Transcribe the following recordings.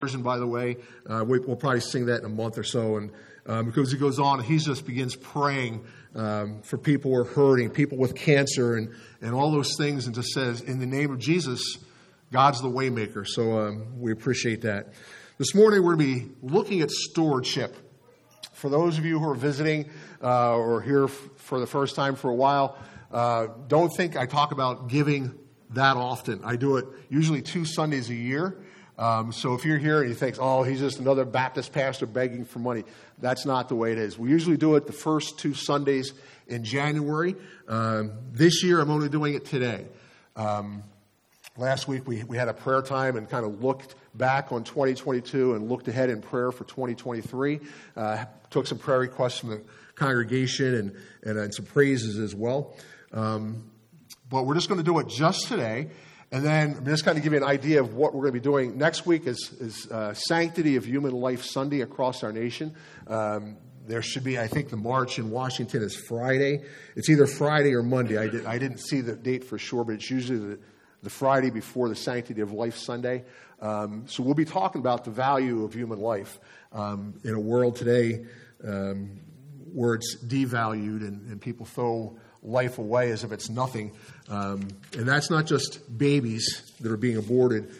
version, by the way. We'll probably sing that in a month or so. And because he goes on, he just begins praying for people who are hurting, people with cancer, and all those things, and just says, in the name of Jesus, God's the way maker. So we appreciate that. This morning we're going to be looking at stewardship. For those of you who are visiting or here for the first time for a while, don't think I talk about giving that often. I do it usually 2 Sundays a year. So if you're here and you think, oh, he's just another Baptist pastor begging for money, that's not the way it is. We usually do it the first 2 Sundays in January. This year, I'm only doing it today. Last week, we had a prayer time and kind of looked back on 2022 and looked ahead in prayer for 2023. Took some prayer requests from the congregation and some praises as well. But we're just going to do it just today. And then I'm just kind of give you an idea of what we're going to be doing. Next week is Sanctity of Human Life Sunday across our nation. There should be, I think, the march in Washington is Friday. It's either Friday or Monday. I didn't see the date for sure, but it's usually the Friday before the Sanctity of Life Sunday. So we'll be talking about the value of human life in a world today where it's devalued and people throw life away as if it's nothing. And that's not just babies that are being aborted.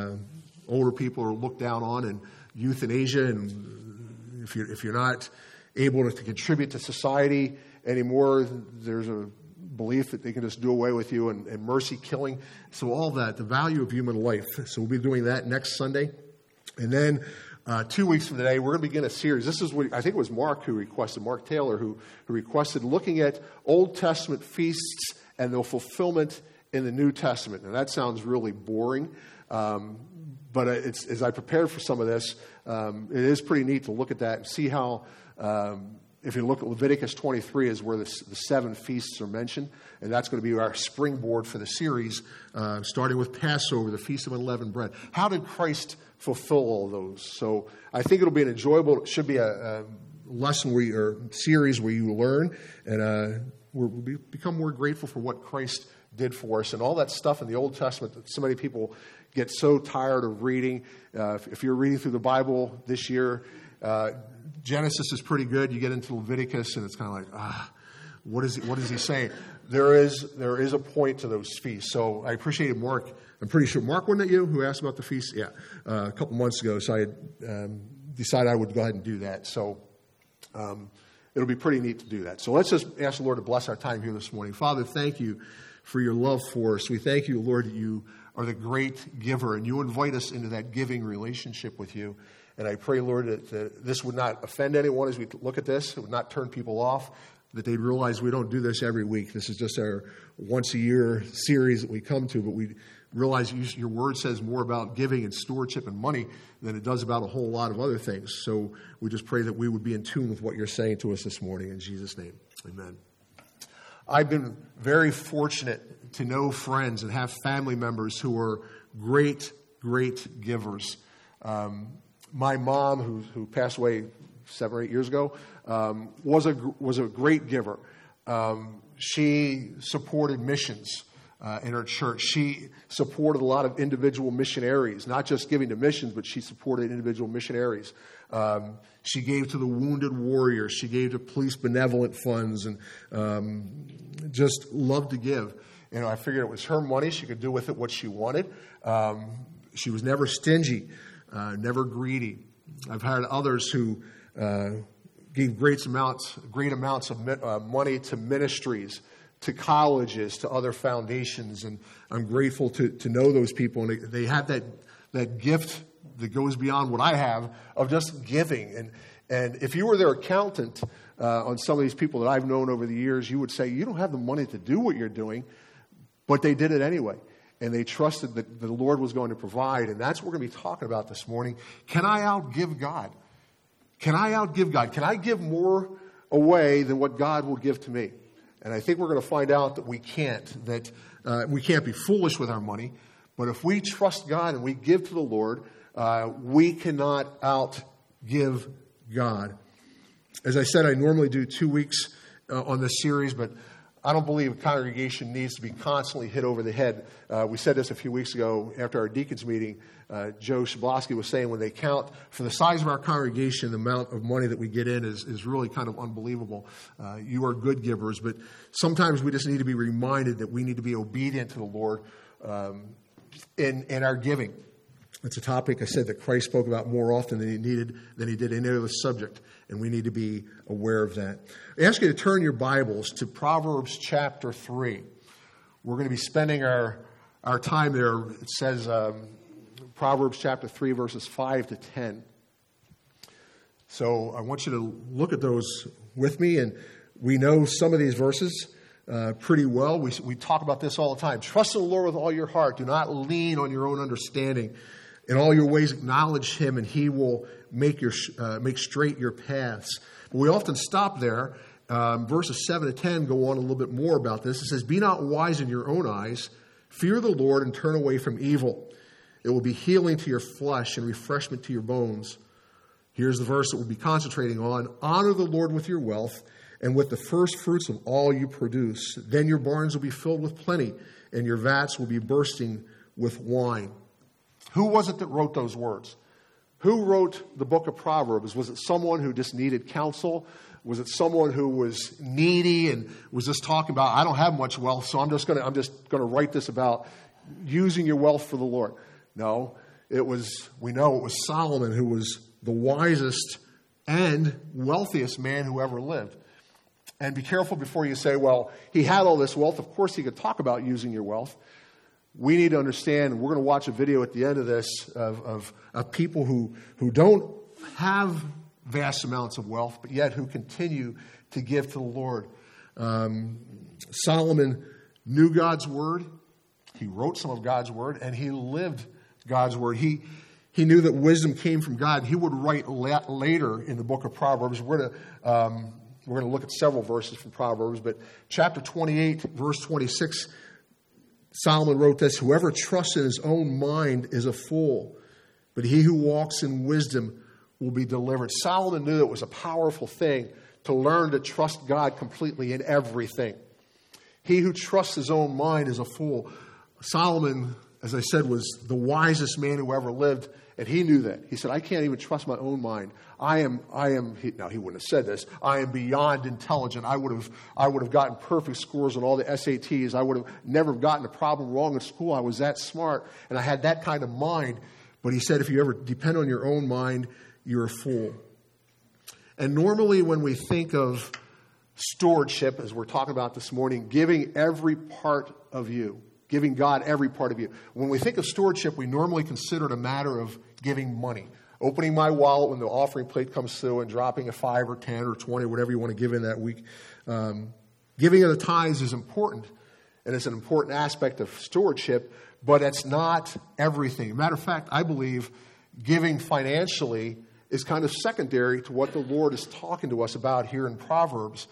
Older people are looked down on, and euthanasia. And if you're not able to contribute to society anymore, there's a belief that they can just do away with you, and mercy killing. So all that, the value of human life. So we'll be doing that next Sunday. And then 2 weeks from today, we're going to begin a series. This is what I think it was Mark Taylor, who requested looking at Old Testament feasts and their fulfillment in the New Testament. And that sounds really boring, but as I prepared for some of this, it is pretty neat to look at that and see how, if you look at Leviticus 23 is where the 7 feasts are mentioned, and that's going to be our springboard for the series, starting with Passover, the Feast of Unleavened Bread. How did Christ fulfill all those? So I think it'll be an enjoyable, it should be a lesson or series where you learn, and we'll become more grateful for what Christ did for us and all that stuff in the Old Testament that so many people get so tired of reading. If you're reading through the Bible this year, Genesis is pretty good. You get into Leviticus and it's kind of like, what is he saying? There is a point to those feasts. So I appreciated Mark. I'm pretty sure, Mark, wasn't it you who asked about the feast? Yeah, a couple months ago. So I decided I would go ahead and do that. So it'll be pretty neat to do that. So let's just ask the Lord to bless our time here this morning. Father, thank you for your love for us. We thank you, Lord, that you are the great giver, and you invite us into that giving relationship with you. And I pray, Lord, that this would not offend anyone as we look at this. It would not turn people off, that they'd realize we don't do this every week. This is just our once-a-year series that we come to, but we realize your word says more about giving and stewardship and money than it does about a whole lot of other things. So we just pray that we would be in tune with what you're saying to us this morning. In Jesus' name, amen. I've been very fortunate to know friends and have family members who are great, great givers. My mom, who passed away 7 or 8 years ago, was a great giver. She supported missions in her church. She supported a lot of individual missionaries, not just giving to missions, but she supported individual missionaries. She gave to the wounded warriors. She gave to police benevolent funds, and just loved to give. You know, I figured it was her money. She could do with it what she wanted. She was never stingy, never greedy. I've had others who gave great amounts of money to ministries, to colleges, to other foundations, and I'm grateful to know those people. And they have that gift that goes beyond what I have of just giving. And if you were their accountant on some of these people that I've known over the years, you would say, you don't have the money to do what you're doing, but they did it anyway. And they trusted that the Lord was going to provide. And that's what we're going to be talking about this morning. Can I outgive God? Can I outgive God? Can I give more away than what God will give to me? And I think we're going to find out that we can't. That we can't be foolish with our money. But if we trust God and we give to the Lord, we cannot outgive God. As I said, I normally do 2 weeks on this series, but I don't believe a congregation needs to be constantly hit over the head. We said this a few weeks ago after our deacons meeting. Joe Shablowski was saying when they count for the size of our congregation, the amount of money that we get in is really kind of unbelievable. You are good givers, but sometimes we just need to be reminded that we need to be obedient to the Lord in our giving. It's a topic I said that Christ spoke about more often than he did any other subject, and we need to be aware of that. I ask you to turn your Bibles to Proverbs chapter 3. We're going to be spending our time there. It says Proverbs chapter 3, verses 5 to 10. So I want you to look at those with me, and we know some of these verses pretty well. We talk about this all the time. Trust in the Lord with all your heart. Do not lean on your own understanding. In all your ways acknowledge him, and he will make straight your paths. But we often stop there. Verses 7 to 10 go on a little bit more about this. It says, be not wise in your own eyes. Fear the Lord and turn away from evil. It will be healing to your flesh and refreshment to your bones. Here's the verse that we'll be concentrating on. Honor the Lord with your wealth and with the first fruits of all you produce. Then your barns will be filled with plenty, and your vats will be bursting with wine. Who was it that wrote those words? Who wrote the book of Proverbs? Was it someone who just needed counsel? Was it someone who was needy and was just talking about, I don't have much wealth, so I'm just going to write this about using your wealth for the Lord? No, we know it was Solomon, who was the wisest and wealthiest man who ever lived. And be careful before you say, well, he had all this wealth. Of course he could talk about using your wealth. We need to understand, we're going to watch a video at the end of this of people who don't have vast amounts of wealth, but yet who continue to give to the Lord. Solomon knew God's word. He wrote some of God's word, and he lived God's word. He knew that wisdom came from God. He would write later in the book of Proverbs. We're going to look at several verses from Proverbs, but chapter 28, verse 26, Solomon wrote this, whoever trusts in his own mind is a fool, but he who walks in wisdom will be delivered. Solomon knew it was a powerful thing to learn to trust God completely in everything. He who trusts his own mind is a fool. Solomon, as I said, was the wisest man who ever lived, and he knew that. He said, I can't even trust my own mind. Now he wouldn't have said this, I am beyond intelligent. I would have gotten perfect scores on all the SATs. I would have never gotten a problem wrong in school. I was that smart, and I had that kind of mind. But he said, if you ever depend on your own mind, you're a fool. And normally when we think of stewardship, as we're talking about this morning, giving every part of you, giving God every part of you. When we think of stewardship, we normally consider it a matter of giving money. Opening my wallet when the offering plate comes through and dropping a 5 or 10 or 20, whatever you want to give in that week. Giving of the tithes is important, and it's an important aspect of stewardship, but it's not everything. Matter of fact, I believe giving financially is kind of secondary to what the Lord is talking to us about here in Proverbs.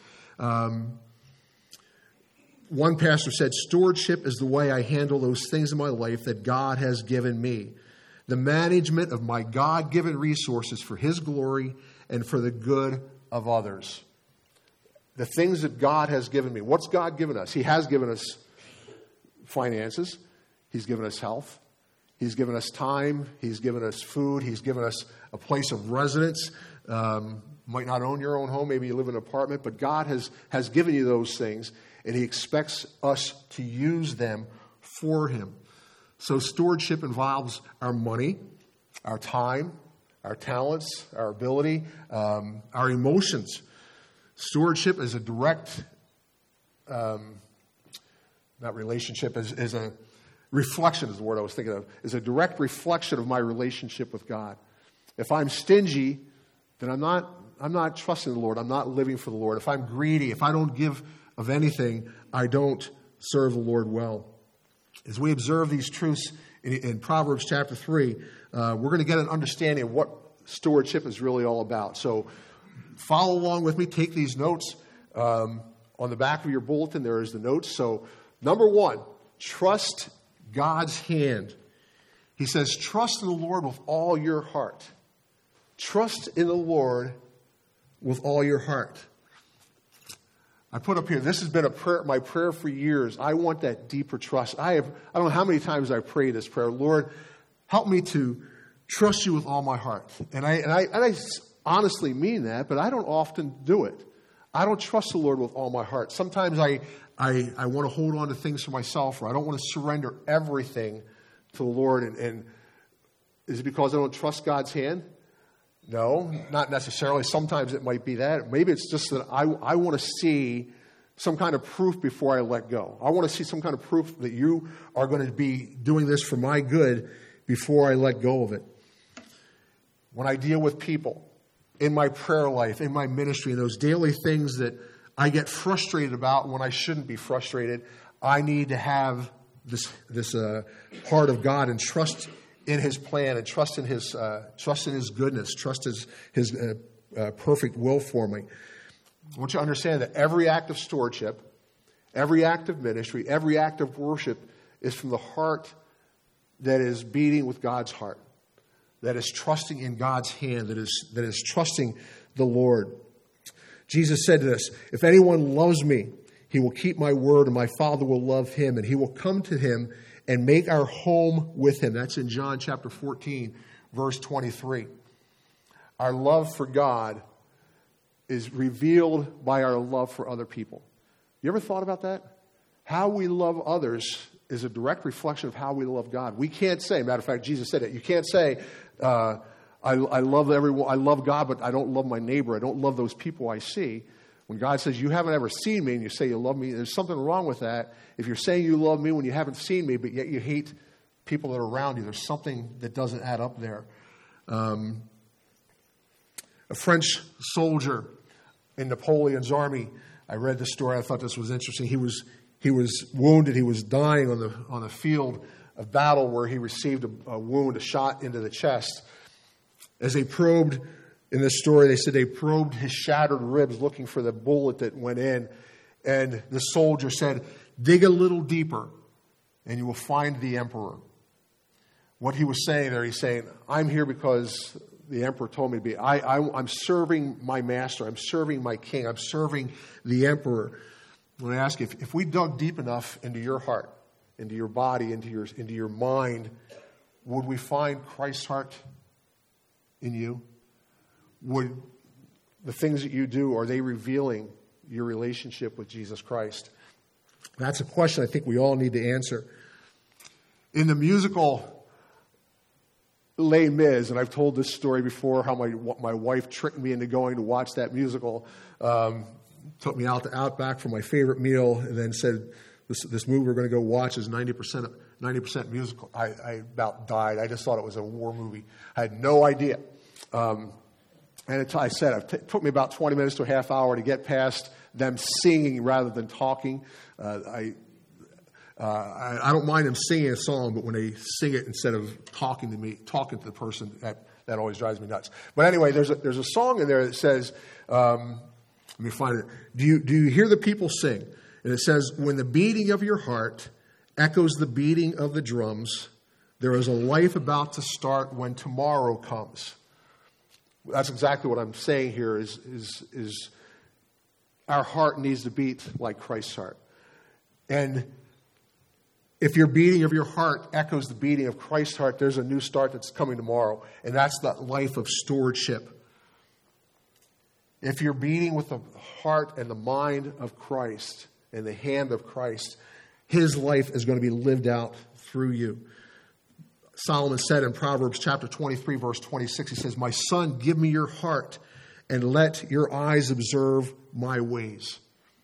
One pastor said, stewardship is the way I handle those things in my life that God has given me. The management of my God-given resources for his glory and for the good of others. The things that God has given me. What's God given us? He has given us finances. He's given us health. He's given us time. He's given us food. He's given us a place of residence. Might not own your own home. Maybe you live in an apartment. But God has given you those things. And he expects us to use them for him. So stewardship involves our money, our time, our talents, our ability, our emotions. Stewardship is a direct, not relationship, is a reflection is the word I was thinking of, is a direct reflection of my relationship with God. If I'm stingy, then I'm not trusting the Lord. I'm not living for the Lord. If I'm greedy, if I don't give of anything, I don't serve the Lord well. As we observe these truths in Proverbs chapter 3, we're going to get an understanding of what stewardship is really all about. So follow along with me. Take these notes. On the back of your bulletin, there is the notes. So number 1, trust God's hand. He says, trust in the Lord with all your heart. Trust in the Lord with all your heart. I put up here, this has been my prayer for years. I want that deeper trust. I don't know how many times I've prayed this prayer. Lord, help me to trust you with all my heart. And I honestly mean that, but I don't often do it. I don't trust the Lord with all my heart. Sometimes I want to hold on to things for myself, or I don't want to surrender everything to the Lord. And is it because I don't trust God's hand? No, not necessarily. Sometimes it might be that. Maybe it's just that I want to see some kind of proof before I let go. I want to see some kind of proof that you are going to be doing this for my good before I let go of it. When I deal with people, in my prayer life, in my ministry, in those daily things that I get frustrated about when I shouldn't be frustrated, I need to have this heart of God and trust in His plan, and trust in His goodness, trust His perfect will for me. I want you to understand that every act of stewardship, every act of ministry, every act of worship is from the heart that is beating with God's heart, that is trusting in God's hand, that is trusting the Lord. Jesus said to us, "If anyone loves me, he will keep my word, and my Father will love him, and he will come to him and make our home with him." That's in John chapter 14, verse 23. Our love for God is revealed by our love for other people. You ever thought about that? How we love others is a direct reflection of how we love God. We can't say, matter of fact, Jesus said it, you can't say, I love everyone, I love God, but I don't love my neighbor. I don't love those people I see. When God says, you haven't ever seen me, and you say you love me, there's something wrong with that. If you're saying you love me when you haven't seen me, but yet you hate people that are around you, there's something that doesn't add up there. A French soldier in Napoleon's army, I read this story, I thought this was interesting. He was wounded, he was dying on the field of battle where he received a wound, a shot into the chest. As they probed, in this story, they said they probed his shattered ribs looking for the bullet that went in. And the soldier said, "Dig a little deeper and you will find the emperor." What he was saying there, he's saying, I'm here because the emperor told me to be. I'm serving my master. I'm serving my king. I'm serving the emperor. When I ask you, if we dug deep enough into your heart, into your body, into your mind, would we find Christ's heart in you? Would the things that you do, are they revealing your relationship with Jesus Christ? That's a question I think we all need to answer. In the musical Les Mis, and I've told this story before, how my wife tricked me into going to watch that musical, took me out to Outback for my favorite meal, and then said, this movie we're going to go watch is 90% musical. I about died. I just thought it was a war movie. I had no idea. And I said, it took me about 20 minutes to a half hour to get past them singing rather than talking. I don't mind them singing a song, but when they sing it instead of talking to the person, that always drives me nuts. But anyway, there's a song in there that says, let me find it. Do you hear the people sing? And it says, "When the beating of your heart echoes the beating of the drums, there is a life about to start when tomorrow comes." That's exactly what I'm saying here is our heart needs to beat like Christ's heart. And if your beating of your heart echoes the beating of Christ's heart, there's a new start that's coming tomorrow. And that's the life of stewardship. If you're beating with the heart and the mind of Christ and the hand of Christ, His life is going to be lived out through you. Solomon said in Proverbs chapter 23, verse 26, he says, "My son, give me your heart and let your eyes observe my ways."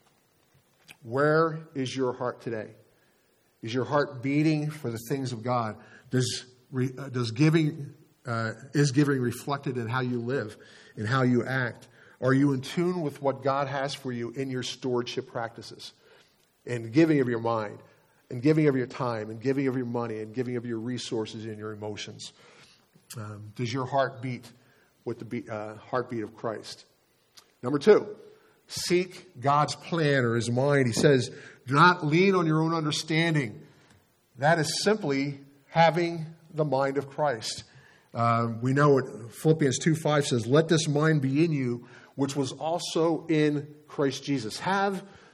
Where is your heart today? Is your heart beating for the things of God? Is giving reflected in how you live, in how you act? Are you in tune with what God has for you in your stewardship practices? And giving of your mind, and giving of your time, and giving of your money, and giving of your resources and your emotions. Does your heart beat with the heartbeat of Christ? Number 2, seek God's plan or His mind. He says, do not lean on your own understanding. That is simply having the mind of Christ. We know what Philippians 2:5 says, "Let this mind be in you, which was also in Christ Jesus." Have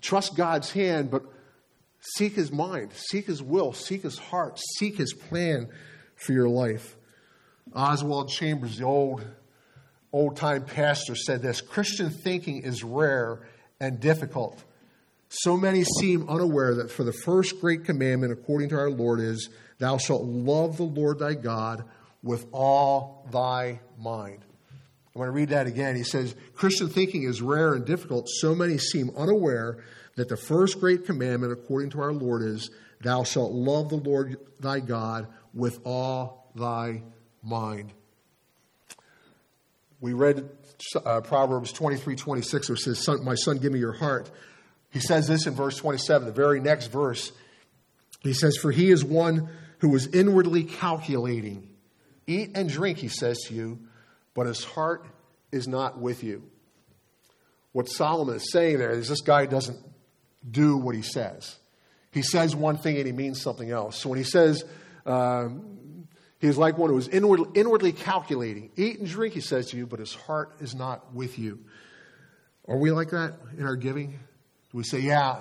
Trust God's hand, but seek His mind, seek His will, seek His heart, seek His plan for your life. Oswald Chambers, the old-time pastor, said this: Christian thinking is rare and difficult. So many seem unaware that for the first great commandment, according to our Lord, is, thou shalt love the Lord thy God with all thy mind. I'm going to read that again. He says, Christian thinking is rare and difficult. So many seem unaware that the first great commandment, according to our Lord, is, thou shalt love the Lord thy God with all thy mind. We read Proverbs 23:26, which says, my son, give me your heart. He says this in verse 27, the very next verse. He says, for he is one who is inwardly calculating. Eat and drink, he says to you, but his heart is not with you. What Solomon is saying there is this guy doesn't do what he says. He says one thing and he means something else. So when he says he is like one who is inwardly calculating. Eat and drink, he says to you, but his heart is not with you. Are we like that in our giving? Do we say,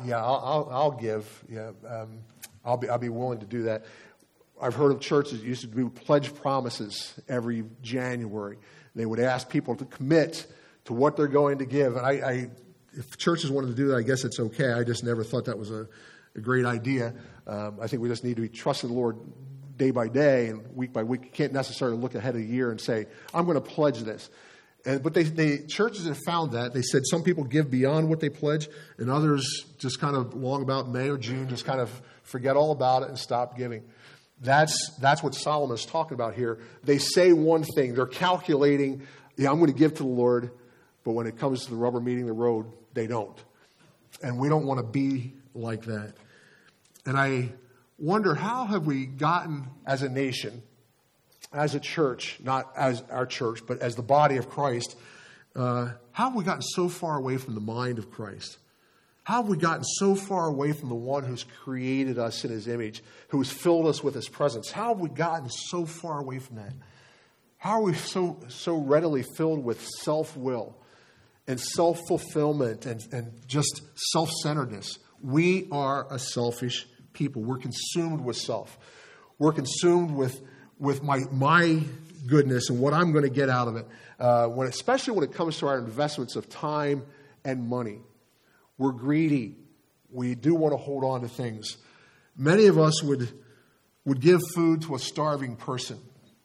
I'll give. Yeah, I'll be willing to do that. I've heard of churches that used to do pledge promises every January. They would ask people to commit to what they're going to give. And if churches wanted to do that, I guess it's okay. I just never thought that was a great idea. I think we just need to be trusting the Lord day by day and week by week. You can't necessarily look ahead of a year and say, I'm going to pledge this. But churches have found that. They said some people give beyond what they pledge, and others just kind of long about May or June just kind of forget all about it and stop giving. That's what Solomon is talking about here. They say one thing. They're calculating, I'm going to give to the Lord, but when it comes to the rubber meeting the road, they don't. And we don't want to be like that. And I wonder, how have we gotten as a nation, as a church, not as our church, but as the body of Christ, how have we gotten so far away from the mind of Christ? How have we gotten so far away from the one who's created us in His image, who has filled us with His presence? How have we gotten so far away from that? How are we so readily filled with self-will and self-fulfillment and just self-centeredness? We are a selfish people. We're consumed with self. We're consumed with my goodness and what I'm going to get out of it. Especially when it comes to our investments of time and money. We're greedy. We do want to hold on to things. Many of us would give food to a starving person.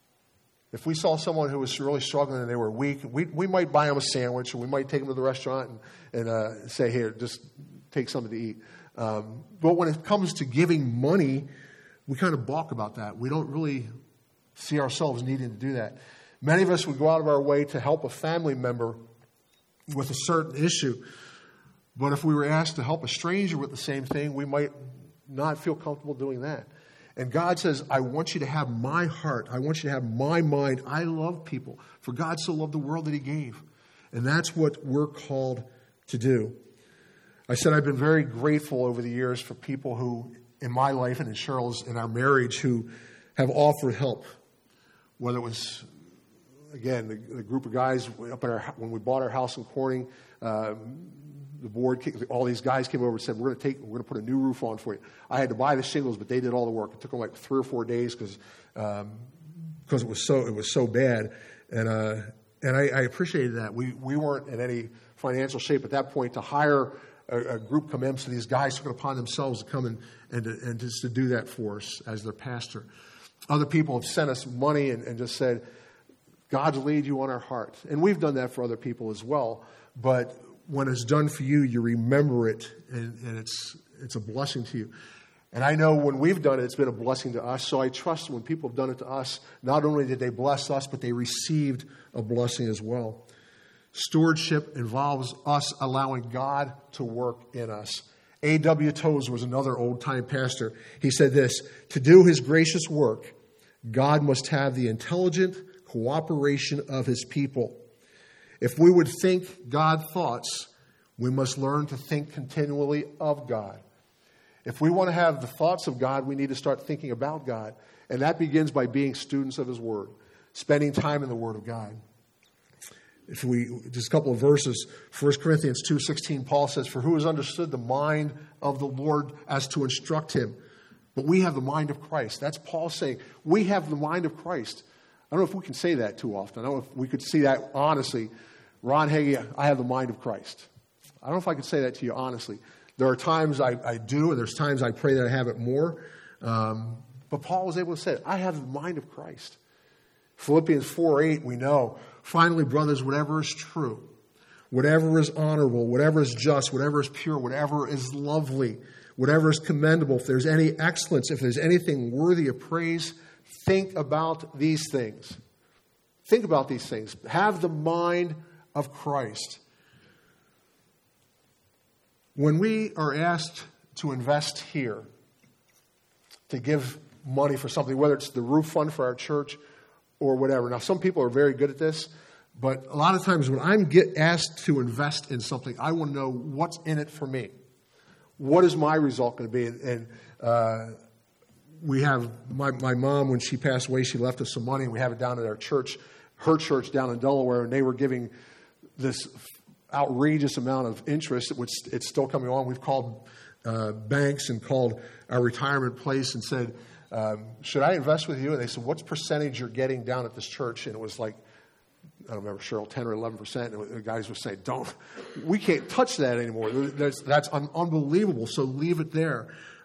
If we saw someone who was really struggling and they were weak, we might buy them a sandwich, or we might take them to the restaurant and say, here, just take something to eat. But when it comes to giving money, we kind of balk about that. We don't really see ourselves needing to do that. Many of us would go out of our way to help a family member with a certain issue. But if we were asked to help a stranger with the same thing, we might not feel comfortable doing that. And God says, I want you to have my heart. I want you to have my mind. I love people. For God so loved the world that He gave. And that's what we're called to do. I said I've been very grateful over the years for people who, in my life and in Cheryl's, in our marriage, who have offered help. Whether it was, again, the group of guys up at when we bought our house in Corning, the board, all these guys came over and said, we're going to put a new roof on for you. I had to buy the shingles, but they did all the work. It took them like 3 or 4 days because it was so bad. And I appreciated that. We weren't in any financial shape at that point to hire a group come in, so these guys took it upon themselves to come and just to do that for us as their pastor. Other people have sent us money and just said, God's laid you on our heart. And we've done that for other people as well. But when it's done for you, you remember it, and it's a blessing to you. And I know when we've done it, it's been a blessing to us. So I trust when people have done it to us, not only did they bless us, but they received a blessing as well. Stewardship involves us allowing God to work in us. A.W. Tozer was another old-time pastor. He said this: to do His gracious work, God must have the intelligent cooperation of His people. If we would think God thoughts, we must learn to think continually of God. If we want to have the thoughts of God, we need to start thinking about God. And that begins by being students of His Word, spending time in the Word of God. Just a couple of verses, 1 Corinthians 2:16, Paul says, "For who has understood the mind of the Lord as to instruct him? But we have the mind of Christ." That's Paul saying, we have the mind of Christ. I don't know if we can say that too often. I don't know if we could see that honestly. Ron Hagee, I have the mind of Christ. I don't know if I could say that to you honestly. There are times I do, and there's times I pray that I have it more. But Paul was able to say, I have the mind of Christ. Philippians 4:8, we know, "Finally, brothers, whatever is true, whatever is honorable, whatever is just, whatever is pure, whatever is lovely, whatever is commendable, if there's any excellence, if there's anything worthy of praise, think about these things." Think about these things. Have the mind of Christ. When we are asked to invest here, to give money for something, whether it's the roof fund for our church or whatever. Now, some people are very good at this, but a lot of times when I'm asked to invest in something, I want to know what's in it for me. What is my result going to be? And we have my mom, when she passed away, she left us some money, and we have it down at our church, her church down in Delaware, and they were giving this outrageous amount of interest, which it's still coming on. We've called banks and called our retirement place and said, should I invest with you? And they said, what's percentage you're getting down at this church? And it was like, I don't remember, Cheryl, 10 or 11%. And the guys were saying, we can't touch that anymore. That's unbelievable. So leave it there.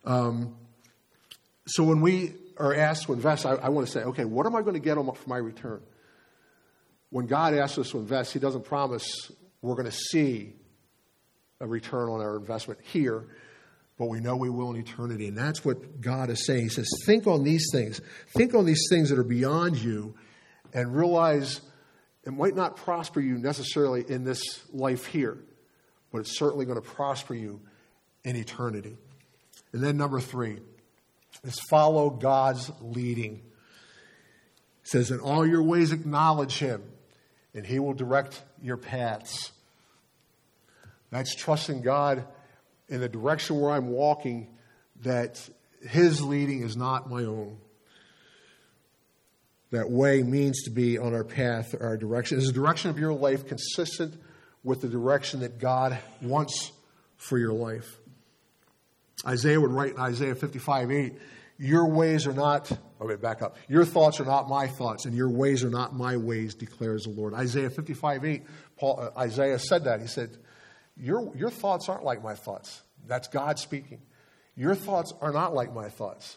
So when we are asked to invest, I want to say, okay, what am I going to get for my return? When God asks us to invest, He doesn't promise we're going to see a return on our investment here, but we know we will in eternity. And that's what God is saying. He says, think on these things. Think on these things that are beyond you, and realize it might not prosper you necessarily in this life here, but it's certainly going to prosper you in eternity. And then number 3 is follow God's leading. It says, in all your ways acknowledge Him, and He will direct your paths. That's trusting God in the direction where I'm walking, that His leading is not my own. That way means to be on our path, our direction. Is the direction of your life consistent with the direction that God wants for your life? Isaiah would write in Isaiah 55:8, your ways are not, back up. Your thoughts are not my thoughts, and your ways are not my ways, declares the Lord. Isaiah 55:8, Isaiah said that. He said, your thoughts aren't like my thoughts. That's God speaking. Your thoughts are not like my thoughts.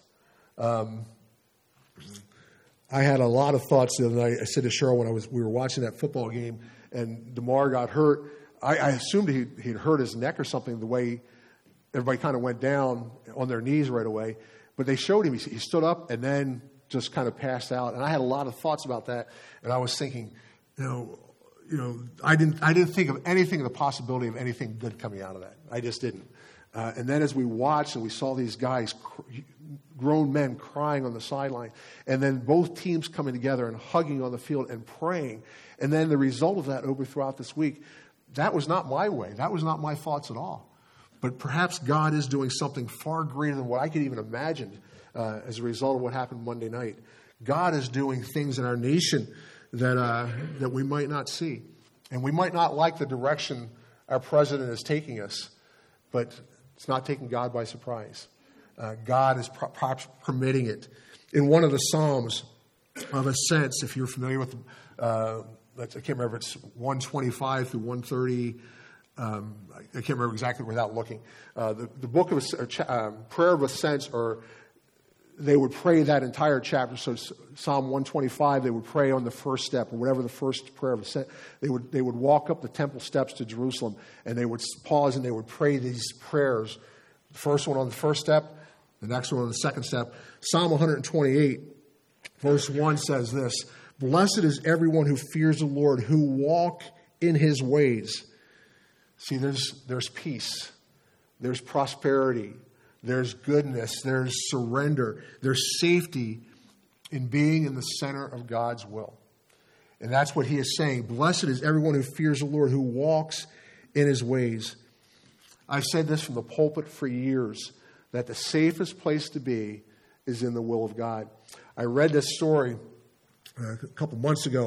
I had a lot of thoughts the other night. I said to Cheryl when we were watching that football game, and DeMar got hurt. I assumed he'd hurt his neck or something, the way everybody kind of went down on their knees right away. But they showed him. He stood up and then just kind of passed out. And I had a lot of thoughts about that. And I was thinking, I didn't think of anything, the possibility of anything good coming out of that. I just didn't. And then as we watched and we saw these guys, grown men crying on the sideline, and then both teams coming together and hugging on the field and praying, and then the result of that over throughout this week, that was not my way. That was not my thoughts at all. But perhaps God is doing something far greater than what I could even imagine as a result of what happened Monday night. God is doing things in our nation that we might not see. And we might not like the direction our president is taking us, but it's not taking God by surprise. God is permitting it. In one of the Psalms of Ascents, if you're familiar with, I can't remember if it's 125 through 130. I can't remember exactly without looking. The book of Prayer of Ascents, or they would pray that entire chapter. So Psalm 125, they would pray on the first step, or whatever the first prayer of ascent. They would walk up the temple steps to Jerusalem, and they would pause and they would pray these prayers. The first one on the first step, the next one on the second step. Psalm 128, verse 1 says this: "Blessed is everyone who fears the Lord, who walk in His ways." See, there's peace, there's prosperity, there's goodness, there's surrender, there's safety in being in the center of God's will. And that's what He is saying. Blessed is everyone who fears the Lord, who walks in His ways. I've said this from the pulpit for years, that the safest place to be is in the will of God. I read this story a couple months ago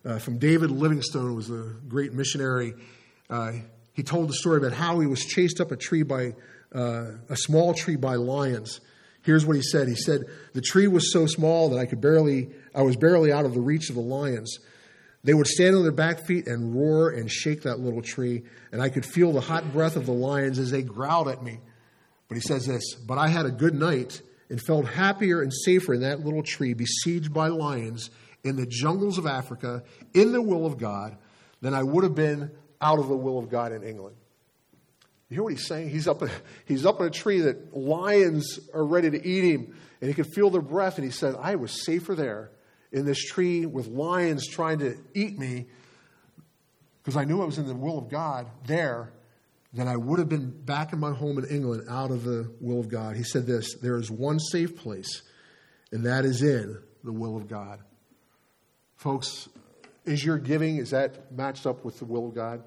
from David Livingstone, who was a great missionary. He told the story about how he was chased up a small tree by lions. Here's what he said. He said, "The tree was so small that I was barely out of the reach of the lions. They would stand on their back feet and roar and shake that little tree, and I could feel the hot breath of the lions as they growled at me." But he says this, "But I had a good night and felt happier and safer in that little tree besieged by lions in the jungles of Africa, in the will of God, than I would have been out of the will of God in England." You hear what he's saying? He's up in a tree that lions are ready to eat him, and he could feel their breath, and he said, "I was safer there in this tree with lions trying to eat me because I knew I was in the will of God there than I would have been back in my home in England out of the will of God." He said this, "There is one safe place, and that is in the will of God." Folks, is your giving, is that matched up with the will of God?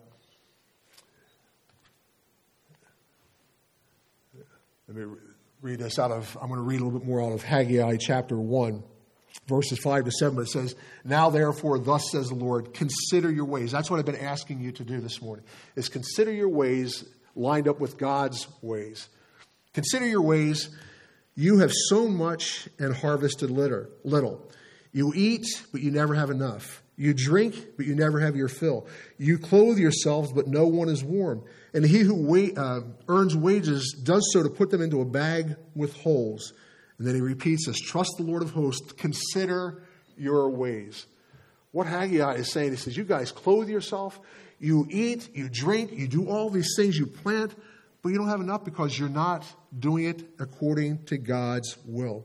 Let me read this I'm going to read a little bit more out of Haggai chapter 1, verses 5 to 7. But it says, "Now therefore, thus says the Lord, consider your ways." That's what I've been asking you to do this morning, is consider your ways lined up with God's ways. Consider your ways. You have sown much and harvested little. You eat, but you never have enough. You drink, but you never have your fill. You clothe yourselves, but no one is warm. And he who earns wages does so to put them into a bag with holes. And then he repeats this, "Trust the Lord of hosts, consider your ways." What Haggai is saying, he says, you guys clothe yourself, you eat, you drink, you do all these things, you plant, but you don't have enough because you're not doing it according to God's will.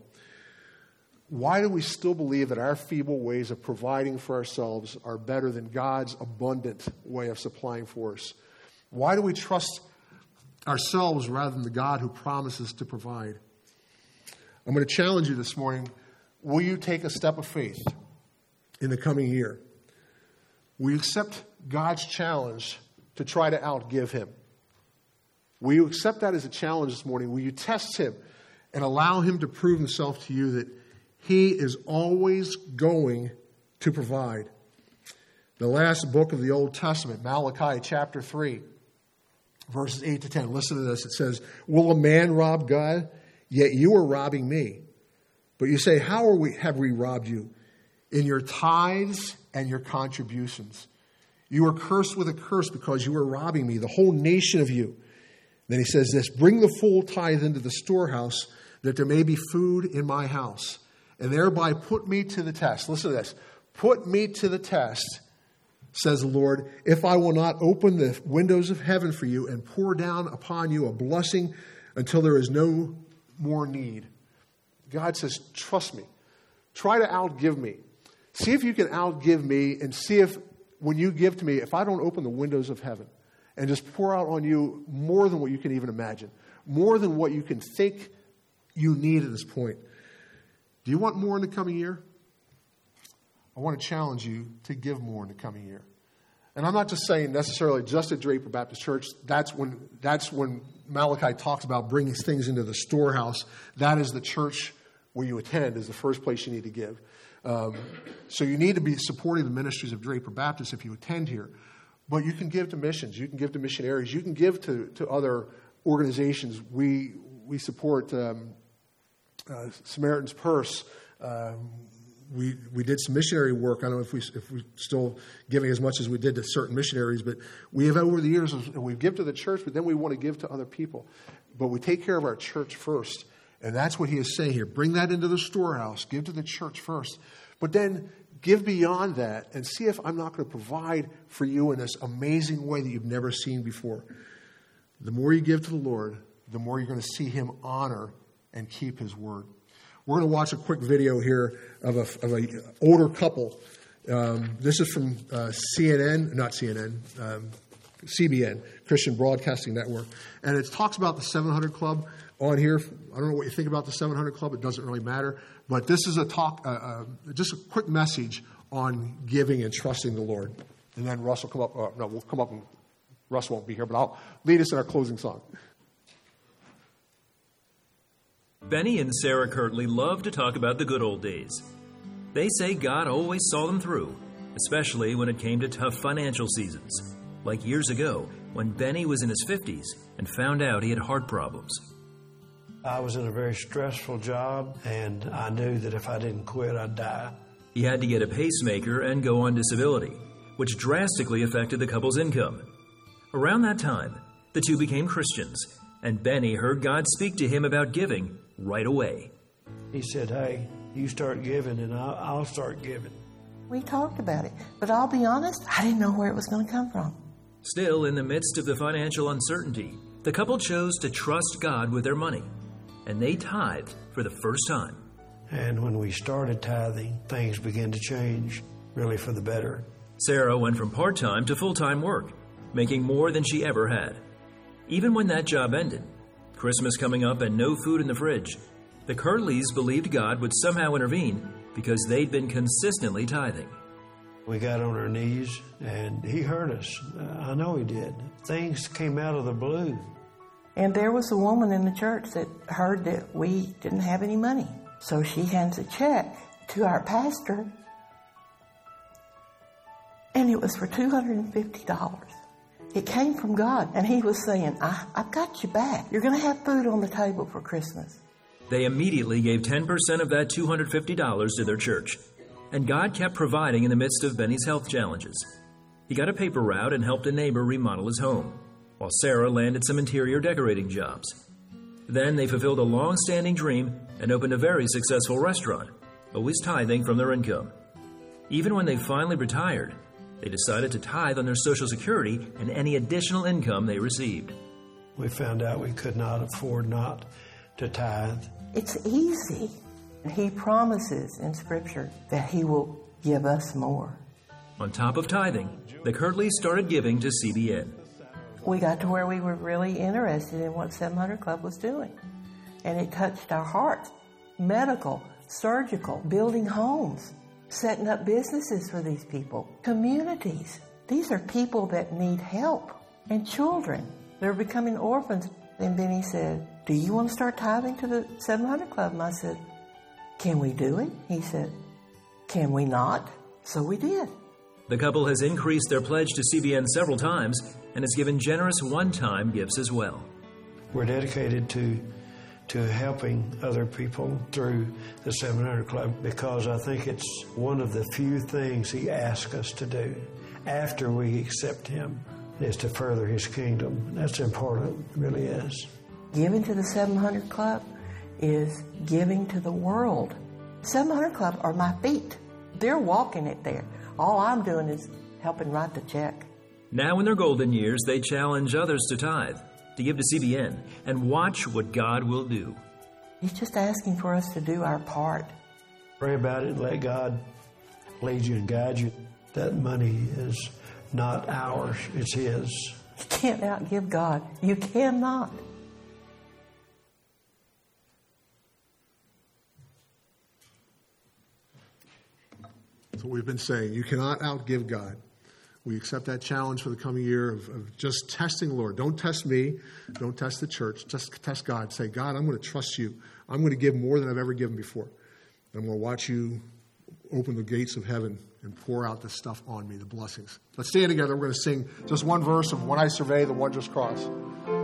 Why do we still believe that our feeble ways of providing for ourselves are better than God's abundant way of supplying for us? Why do we trust ourselves rather than the God who promises to provide? I'm going to challenge you this morning. Will you take a step of faith in the coming year? Will you accept God's challenge to try to outgive him? Will you accept that as a challenge this morning? Will you test him and allow him to prove himself to you that he is always going to provide? The last book of the Old Testament, Malachi chapter 3, verses 8 to 10. Listen to this. It says, "Will a man rob God? Yet you are robbing me. But you say, how have we robbed you? In your tithes and your contributions. You are cursed with a curse because you are robbing me, the whole nation of you." Then he says this, "Bring the full tithe into the storehouse, that there may be food in my house, and thereby put me to the test." Listen to this. "Put me to the test, says the Lord, if I will not open the windows of heaven for you and pour down upon you a blessing until there is no more need." God says, trust me. Try to outgive me. See if you can outgive me, and see if when you give to me, if I don't open the windows of heaven and just pour out on you more than what you can even imagine, more than what you can think you need at this point. Do you want more in the coming year? I want to challenge you to give more in the coming year. And I'm not just saying necessarily just at Draper Baptist Church. That's when Malachi talks about bringing things into the storehouse. That is the church where you attend, is the first place you need to give. So you need to be supporting the ministries of Draper Baptist if you attend here. But you can give to missions. You can give to missionaries. You can give to other organizations. We support Samaritan's Purse. We did some missionary work. I don't know if we're still giving as much as we did to certain missionaries, but we have over the years, and we give to the church, but then we want to give to other people. But we take care of our church first. And that's what he is saying here. Bring that into the storehouse. Give to the church first. But then give beyond that and see if I'm not going to provide for you in this amazing way that you've never seen before. The more you give to the Lord, the more you're going to see him honor and keep his word. We're going to watch a quick video here of a older couple. This is from CBN, Christian Broadcasting Network. And it talks about the 700 Club on here. I don't know what you think about the 700 Club. It doesn't really matter. But this is just a quick message on giving and trusting the Lord. And then Russ will come up. We'll come up and Russ won't be here, but I'll lead us in our closing song. Benny and Sarah Kirtley love to talk about the good old days. They say God always saw them through, especially when it came to tough financial seasons, like years ago when Benny was in his 50s and found out he had heart problems. I was in a very stressful job, and I knew that if I didn't quit, I'd die. He had to get a pacemaker and go on disability, which drastically affected the couple's income. Around that time, the two became Christians, and Benny heard God speak to him about giving right away. He said, "Hey, you start giving and I'll start giving." We talked about it, but I'll be honest, I didn't know where it was going to come from. Still, in the midst of the financial uncertainty, the couple chose to trust God with their money, and they tithed for the first time. And when we started tithing, things began to change, really for the better. Sarah went from part-time to full-time work, making more than she ever had. Even when that job ended, Christmas coming up and no food in the fridge, the Curleys believed God would somehow intervene because they'd been consistently tithing. We got on our knees, and he heard us. I know he did. Things came out of the blue. And there was a woman in the church that heard that we didn't have any money. So she hands a check to our pastor, and it was for $250. It came from God, and he was saying, I've got you back. You're going to have food on the table for Christmas. They immediately gave 10% of that $250 to their church, and God kept providing in the midst of Benny's health challenges. He got a paper route and helped a neighbor remodel his home, while Sarah landed some interior decorating jobs. Then they fulfilled a long-standing dream and opened a very successful restaurant, always tithing from their income. Even when they finally retired, they decided to tithe on their Social Security and any additional income they received. We found out we could not afford not to tithe. It's easy. He promises in Scripture that he will give us more. On top of tithing, the Curleys started giving to CBN. We got to where we were really interested in what 700 Club was doing. And it touched our hearts. Medical, surgical, building homes, setting up businesses for these people, communities. These are people that need help. And children. They're becoming orphans. And Benny said, "Do you want to start tithing to the 700 Club?" And I said, "Can we do it?" He said, "Can we not?" So we did. The couple has increased their pledge to CBN several times and has given generous one-time gifts as well. We're dedicated to helping other people through the 700 Club because I think it's one of the few things he asks us to do after we accept him is to further his kingdom. That's important, it really is. Giving to the 700 Club is giving to the world. 700 Club are my feet. They're walking it there. All I'm doing is helping write the check. Now in their golden years, they challenge others to tithe, to give to CBN, and watch what God will do. He's just asking for us to do our part. Pray about it. Let God lead you and guide you. That money is not ours. It's His. You can't outgive God. You cannot. That's what we've been saying. You cannot outgive God. We accept that challenge for the coming year of just testing the Lord. Don't test me. Don't test the church. Just test God. Say, God, I'm going to trust you. I'm going to give more than I've ever given before. And I'm going to watch you open the gates of heaven and pour out this stuff on me, the blessings. Let's stand together. We're going to sing just one verse of When I Survey the Wondrous Cross.